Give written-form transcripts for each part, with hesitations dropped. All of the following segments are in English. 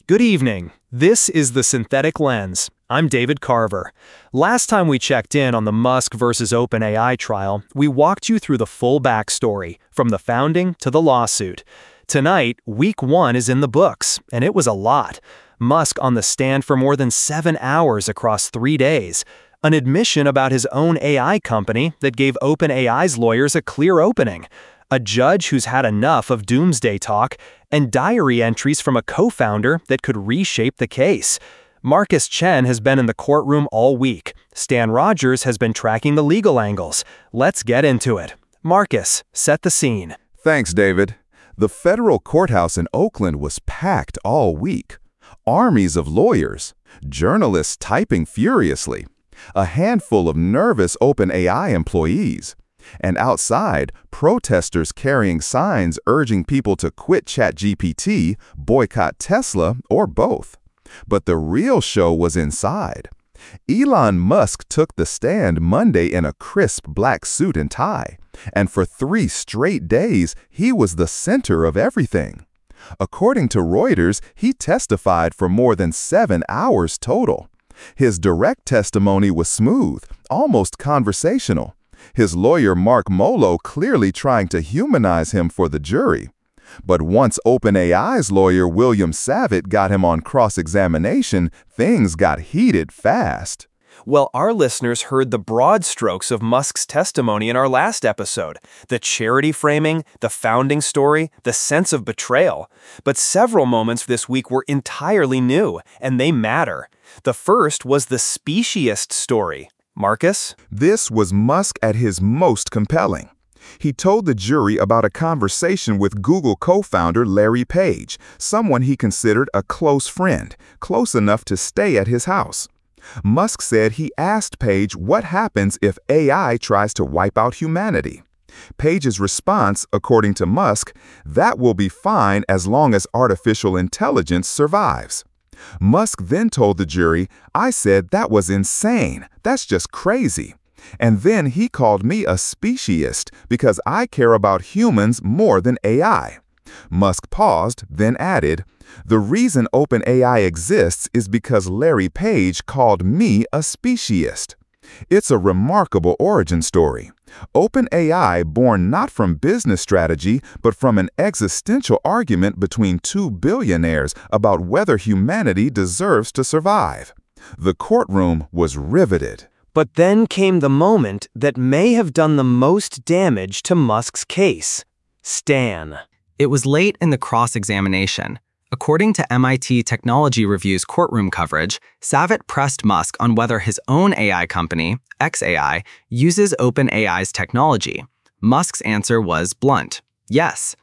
Good evening. This is The Synthetic Lens. I'm David Carver. Last time we checked in on the Musk versus OpenAI trial, we walked you through the full backstory, from the founding to the lawsuit. Tonight, week 1 is in the books, and it was a lot. Musk on the stand for more than 7 hours across 3 days. An admission about his own AI company that gave OpenAI's lawyers a clear opening. A judge who's had enough of doomsday talk, and diary entries from a co-founder that could reshape the case. Marcus Chen has been in the courtroom all week. Stan Rogers has been tracking the legal angles. Let's get into it. Marcus, set the scene. Thanks, David. The federal courthouse in Oakland was packed all week. Armies of lawyers, journalists typing furiously, a handful of nervous OpenAI employees, and outside, protesters carrying signs urging people to quit ChatGPT, boycott Tesla, or both. But the real show was inside. Elon Musk took the stand Monday in a crisp black suit and tie, and for 3 straight days, he was the center of everything. According to Reuters, he testified for more than 7 hours total. His direct testimony was smooth, almost conversational. His lawyer Mark Molo clearly trying to humanize him for the jury. But once OpenAI's lawyer William Savitt got him on cross-examination, things got heated fast. Well, our listeners heard the broad strokes of Musk's testimony in our last episode. The charity framing, the founding story, the sense of betrayal. But several moments this week were entirely new, and they matter. The first was the speciesist story. Marcus? This was Musk at his most compelling. He told the jury about a conversation with Google co-founder Larry Page, someone he considered a close friend, close enough to stay at his house. Musk said he asked Page what happens if AI tries to wipe out humanity. Page's response, according to Musk, that will be fine as long as artificial intelligence survives. Musk then told the jury, I said that was insane. That's just crazy. And then he called me a speciesist because I care about humans more than AI. Musk paused, then added, the reason OpenAI exists is because Larry Page called me a speciesist. It's a remarkable origin story. OpenAI, born not from business strategy, but from an existential argument between 2 billionaires about whether humanity deserves to survive. The courtroom was riveted. But then came the moment that may have done the most damage to Musk's case. Stan. It was late in the cross-examination. According to MIT Technology Review's courtroom coverage, Savitt pressed Musk on whether his own AI company, xAI, uses OpenAI's technology. Musk's answer was blunt, yes.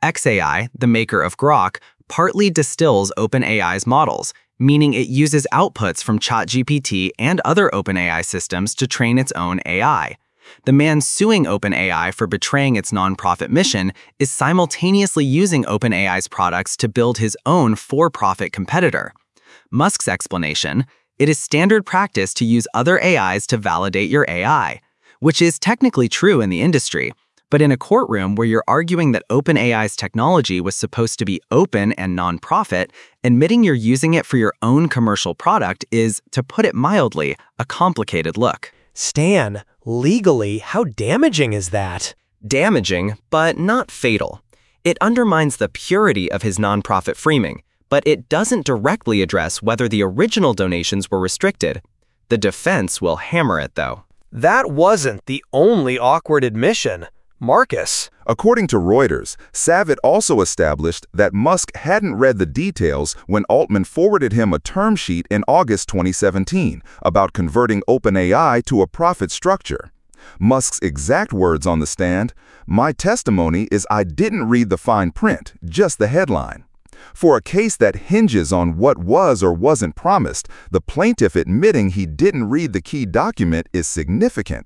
xAI, the maker of Grok, partly distills OpenAI's models, meaning it uses outputs from ChatGPT and other OpenAI systems to train its own AI. The man suing OpenAI for betraying its nonprofit mission is simultaneously using OpenAI's products to build his own for-profit competitor. Musk's explanation, it is standard practice to use other AIs to validate your AI, which is technically true in the industry, but in a courtroom where you're arguing that OpenAI's technology was supposed to be open and nonprofit, admitting you're using it for your own commercial product is, to put it mildly, a complicated look. Stan, legally, how damaging is that? Damaging, but not fatal. It undermines the purity of his nonprofit framing, but it doesn't directly address whether the original donations were restricted. The defense will hammer it, though. That wasn't the only awkward admission. Marcus. According to Reuters, Savitt also established that Musk hadn't read the details when Altman forwarded him a term sheet in August 2017 about converting OpenAI to a profit structure. Musk's exact words on the stand, "My testimony is I didn't read the fine print, just the headline." For a case that hinges on what was or wasn't promised, the plaintiff admitting he didn't read the key document is significant.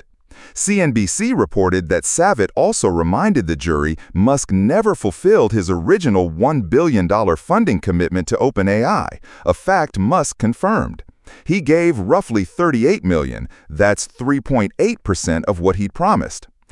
CNBC reported that Savitt also reminded the jury Musk never fulfilled his original $1 billion funding commitment to OpenAI, a fact Musk confirmed. He gave roughly $38 million, that's 3.8% of what he'd promised.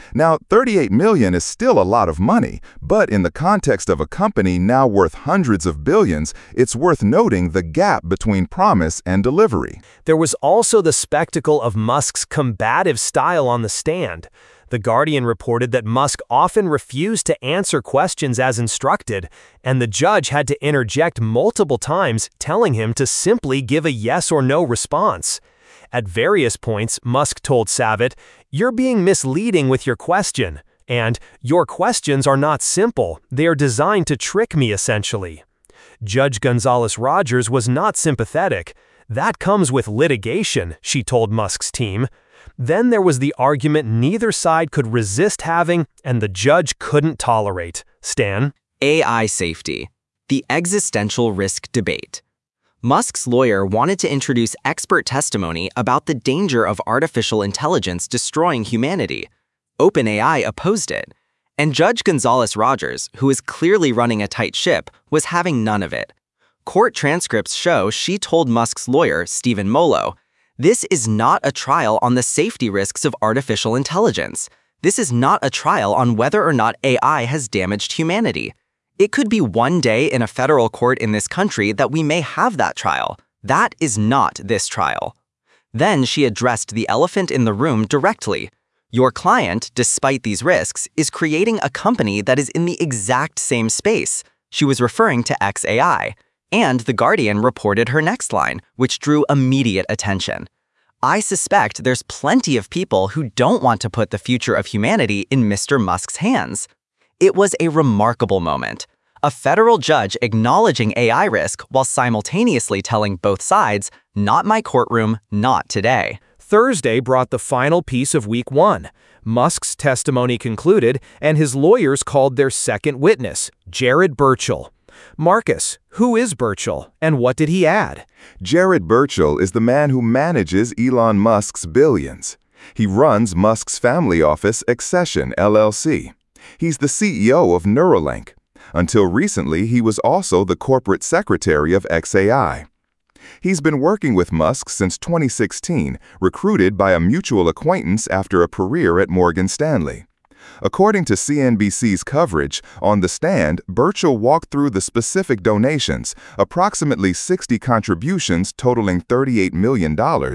Now, $38 million is still a lot of money, but in the context of a company now worth hundreds of billions, it's worth noting the gap between promise and delivery. There was also the spectacle of Musk's combative style on the stand. The Guardian reported that Musk often refused to answer questions as instructed, and the judge had to interject multiple times, telling him to simply give a yes or no response. At various points, Musk told Savit, "You're being misleading with your question," and "Your questions are not simple, they are designed to trick me essentially." Judge Gonzalez-Rogers was not sympathetic. "That comes with litigation," she told Musk's team. Then there was the argument neither side could resist having and the judge couldn't tolerate. Stan? AI safety, the existential risk debate. Musk's lawyer wanted to introduce expert testimony about the danger of artificial intelligence destroying humanity. OpenAI opposed it, and Judge Gonzalez-Rogers, who is clearly running a tight ship, was having none of it. Court transcripts show she told Musk's lawyer, Stephen Molo, "This is not a trial on the safety risks of artificial intelligence. This is not a trial on whether or not AI has damaged humanity. It could be one day in a federal court in this country that we may have that trial. That is not this trial." Then she addressed the elephant in the room directly. Your client, despite these risks, is creating a company that is in the exact same space. She was referring to xAI. And The Guardian reported her next line, which drew immediate attention. "I suspect there's plenty of people who don't want to put the future of humanity in Mr. Musk's hands." It was a remarkable moment. A federal judge acknowledging AI risk while simultaneously telling both sides, "Not my courtroom, not today." Thursday brought the final piece of week 1. Musk's testimony concluded, and his lawyers called their second witness, Jared Burchell. Marcus, who is Burchell, and what did he add? Jared Burchell is the man who manages Elon Musk's billions. He runs Musk's family office, Accession, LLC. He's the CEO of Neuralink. Until recently, he was also the corporate secretary of xAI. He's been working with Musk since 2016, recruited by a mutual acquaintance after a career at Morgan Stanley. According to CNBC's coverage, on the stand, Burchell walked through the specific donations, approximately 60 contributions totaling $38 million,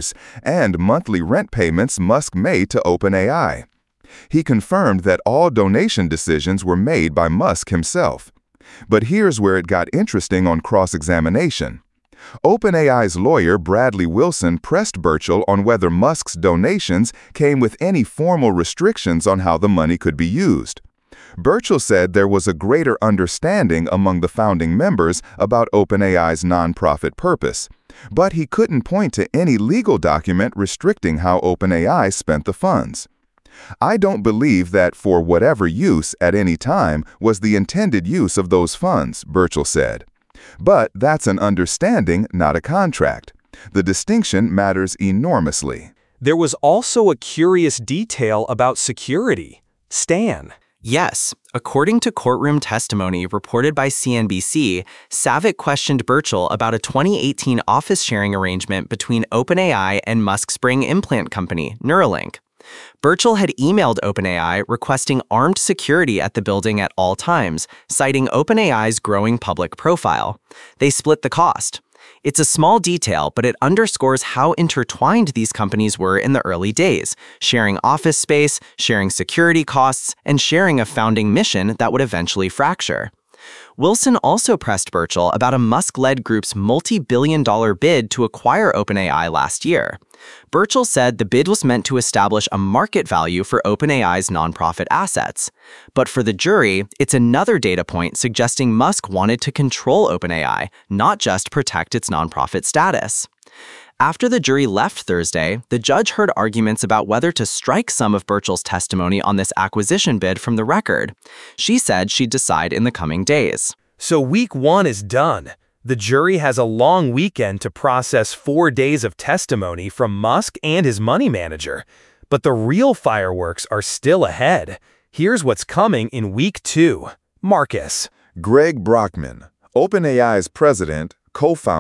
and monthly rent payments Musk made to OpenAI. He confirmed that all donation decisions were made by Musk himself. But here's where it got interesting on cross-examination. OpenAI's lawyer Bradley Wilson pressed Burchell on whether Musk's donations came with any formal restrictions on how the money could be used. Burchell said there was a greater understanding among the founding members about OpenAI's nonprofit purpose, but he couldn't point to any legal document restricting how OpenAI spent the funds. "I don't believe that for whatever use at any time was the intended use of those funds," Burchell said. But that's an understanding, not a contract. The distinction matters enormously. There was also a curious detail about security. Stan. Yes, according to courtroom testimony reported by CNBC, Savit questioned Burchell about a 2018 office sharing arrangement between OpenAI and Musk's Spring implant company, Neuralink. Burchell had emailed OpenAI requesting armed security at the building at all times, citing OpenAI's growing public profile. They split the cost. It's a small detail, but it underscores how intertwined these companies were in the early days, sharing office space, sharing security costs, and sharing a founding mission that would eventually fracture. Wilson also pressed Burchell about a Musk-led group's multi-billion-dollar bid to acquire OpenAI last year. Burchell said the bid was meant to establish a market value for OpenAI's nonprofit assets. But for the jury, it's another data point suggesting Musk wanted to control OpenAI, not just protect its nonprofit status. After the jury left Thursday, the judge heard arguments about whether to strike some of Burchell's testimony on this acquisition bid from the record. She said she'd decide in the coming days. So week 1 is done. The jury has a long weekend to process 4 days of testimony from Musk and his money manager. But the real fireworks are still ahead. Here's what's coming in week 2. Marcus. Greg Brockman, OpenAI's president, co-founder,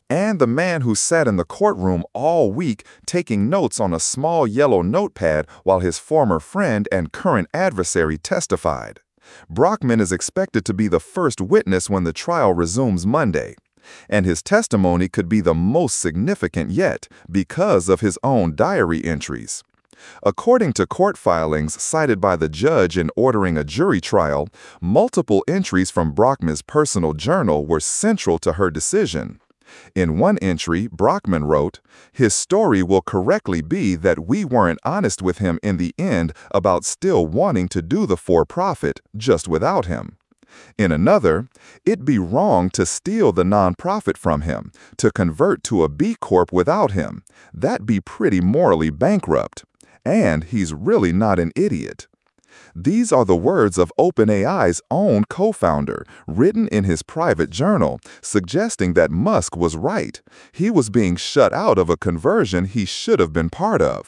And the man who sat in the courtroom all week taking notes on a small yellow notepad while his former friend and current adversary testified. Brockman is expected to be the first witness when the trial resumes Monday, and his testimony could be the most significant yet because of his own diary entries. According to court filings cited by the judge in ordering a jury trial, multiple entries from Brockman's personal journal were central to her decision. In one entry, Brockman wrote, "His story will correctly be that we weren't honest with him in the end about still wanting to do the for-profit just without him." In another, "It'd be wrong to steal the nonprofit from him, to convert to a B Corp without him. That'd be pretty morally bankrupt. And he's really not an idiot." These are the words of OpenAI's own co-founder, written in his private journal, suggesting that Musk was right. He was being shut out of a conversion he should have been part of.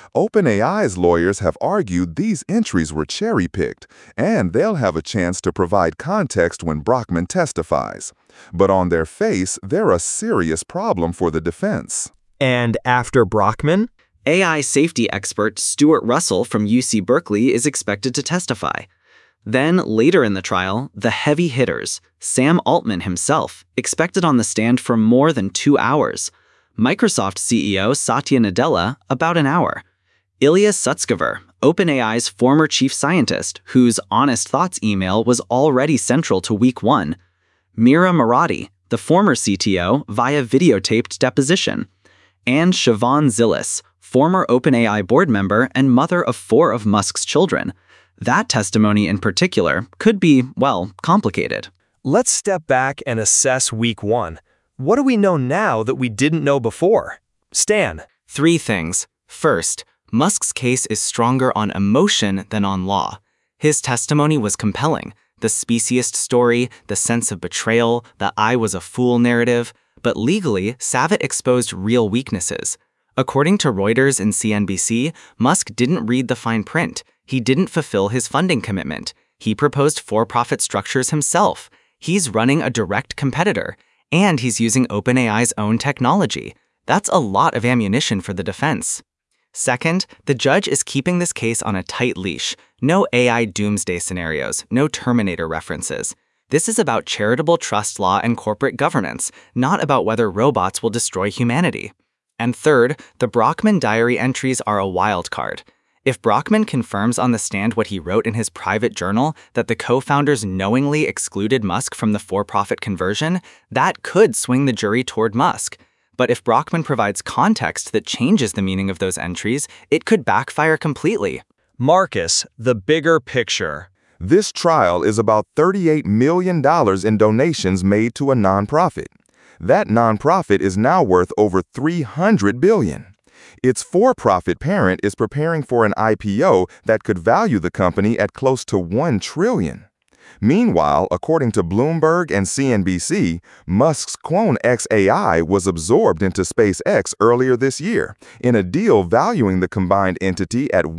OpenAI's lawyers have argued these entries were cherry-picked, and they'll have a chance to provide context when Brockman testifies. But on their face, they're a serious problem for the defense. And after Brockman? AI safety expert Stuart Russell from UC Berkeley is expected to testify. Then, later in the trial, the heavy hitters, Sam Altman himself, expected on the stand for more than 2 hours. Microsoft CEO Satya Nadella, about an hour. Ilya Sutskever, OpenAI's former chief scientist, whose Honest Thoughts email was already central to week 1. Mira Murati, the former CTO, via videotaped deposition. And Siobhan Zilis, former OpenAI board member and mother of 4 of Musk's children. That testimony in particular could be, well, complicated. Let's step back and assess week 1. What do we know now that we didn't know before? Stan. 3 things. First, Musk's case is stronger on emotion than on law. His testimony was compelling. The speciest story, the sense of betrayal, the "I was a fool" narrative. But legally, Savitt exposed real weaknesses. According to Reuters and CNBC, Musk didn't read the fine print. He didn't fulfill his funding commitment. He proposed for-profit structures himself. He's running a direct competitor. And he's using OpenAI's own technology. That's a lot of ammunition for the defense. Second, the judge is keeping this case on a tight leash. No AI doomsday scenarios, no Terminator references. This is about charitable trust law and corporate governance, not about whether robots will destroy humanity. And third, the Brockman diary entries are a wild card. If Brockman confirms on the stand what he wrote in his private journal, that the co-founders knowingly excluded Musk from the for-profit conversion, that could swing the jury toward Musk. But if Brockman provides context that changes the meaning of those entries, it could backfire completely. Marcus, the bigger picture. This trial is about $38 million in donations made to a nonprofit. That nonprofit is now worth over $300 billion. Its for-profit parent is preparing for an IPO that could value the company at close to $1 trillion. Meanwhile, according to Bloomberg and CNBC, Musk's clone xAI was absorbed into SpaceX earlier this year in a deal valuing the combined entity at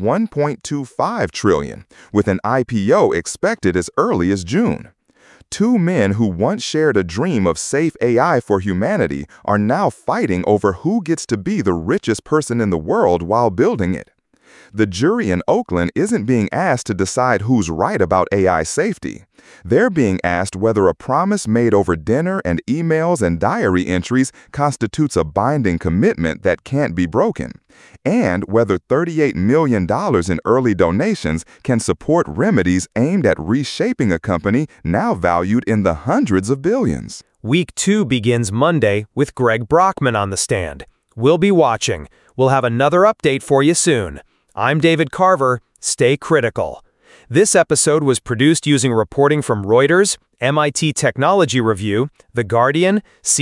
$1.25 trillion, with an IPO expected as early as June. 2 men who once shared a dream of safe AI for humanity are now fighting over who gets to be the richest person in the world while building it. The jury in Oakland isn't being asked to decide who's right about AI safety. They're being asked whether a promise made over dinner and emails and diary entries constitutes a binding commitment that can't be broken, and whether $38 million in early donations can support remedies aimed at reshaping a company now valued in the hundreds of billions. Week 2 begins Monday with Greg Brockman on the stand. We'll be watching. We'll have another update for you soon. I'm David Carver. Stay critical. This episode was produced using reporting from Reuters, MIT Technology Review, The Guardian,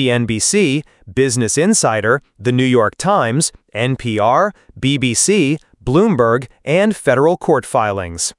CNBC, Business Insider, The New York Times, NPR, BBC, Bloomberg, and federal court filings.